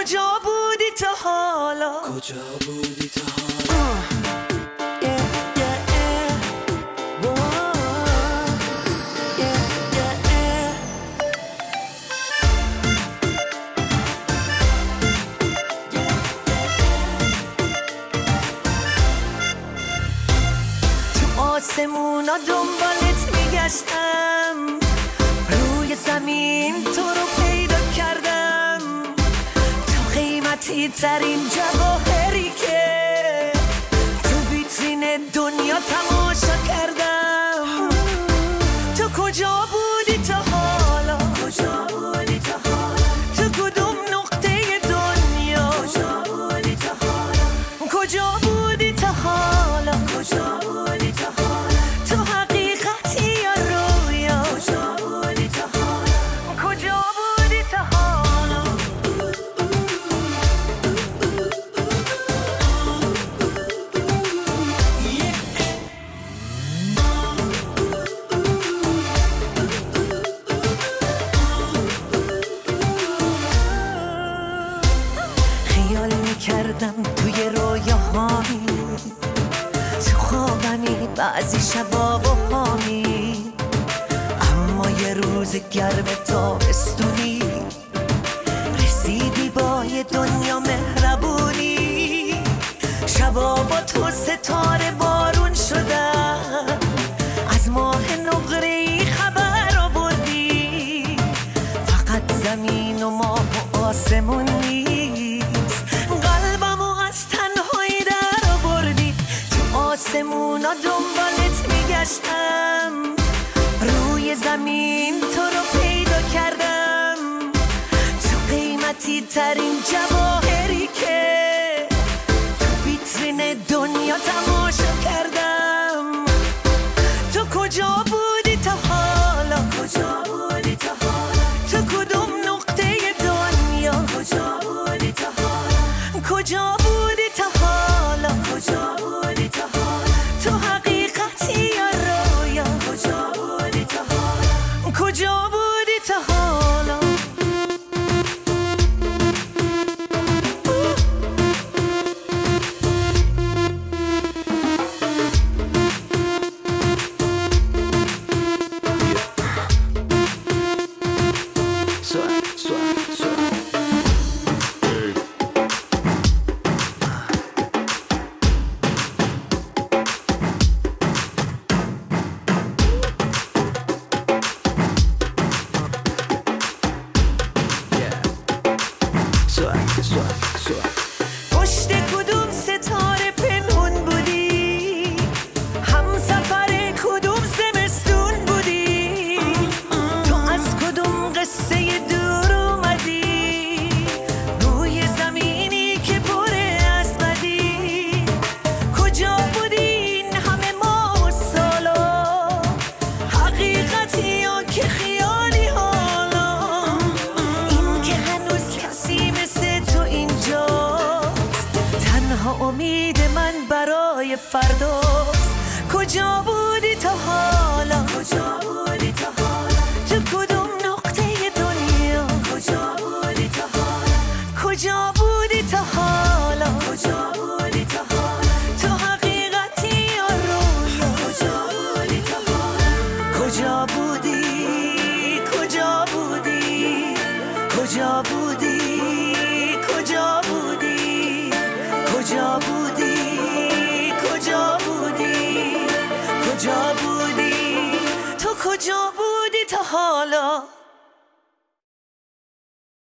کجا بودی تا حالا؟ کجا بودی تا حالا؟ آسمونا دنبالت میگشتم، روی زمین تو رو پیدا کردم، تو قیمتی ترین جواهری که تو ویترین دنیا تماشا کردم. تو کجا بودی تا حالا؟ کجا بودی تا حالا؟ تو کدوم نقطه دنیا؟ کجا بودی تا حالا؟ کجا بودی تا حالا؟ کجا بودی تا حالا؟ تو حقیقتی یا رویا؟ کجا بودی تا حالا؟ کجا بودی تا حالا؟ خیال میکردم توی رویاهایی، تو خوابمی بعضی شبا بخوامی، اما یه روز گرم تابستونی رسیدی با یه دنیا مهربونی. شبا با تو ستاره بارون شدن، از ماه نقره‌ای خبر آوردی. فقط زمین و ماه و آسمون نیست، قلبمو از تنهایی در آوردی. تو آسمونا دنبالت میگشتم، روی زمین تو رو پیدا کردم، تو قیمتی ترین جواهری که تو ویترین دنیا تماشا کردم. تو کجا بودی تا حالا؟ کجا بودی تا حالا؟ تو کدوم نقطه دنیا؟ کجا بودی تا حالا؟ کجا بودی تا حالا؟ کجا بودی تا حالا؟ تو حقیقتی یا رویا؟ کجا بودی تا حالا؟ کجا بودی تا حالا؟ پشت کدوم ستاره پنهون بودی؟ همسفر کدوم زمستون بودی؟ تو از کدوم قصه دور اومدی؟ روی زمینی که پر از بدی. کجا بودی این همه ماه و سالا؟ حقیقتی یا که خیالی حالا؟ این که هنوز کسی مثل تو اینجاست، تنها امید من برای فرداست. کجا بودی تا حالا؟ کجا بودی تا حالا؟ تو کدوم نقطه دنیا؟ کجا بودی تا حالا؟ کجا بودی تا حالا؟ کجا بودی تا حالا؟ تو حقیقتی یا رویا؟ کجا بودی تا حالا؟ کجا بودی؟ کجا بودی؟ کجا بودی؟ کجا بودی؟ کجا بودی؟ کجا بودی؟ کجا بودی؟ تو کجا بودی تا حالا؟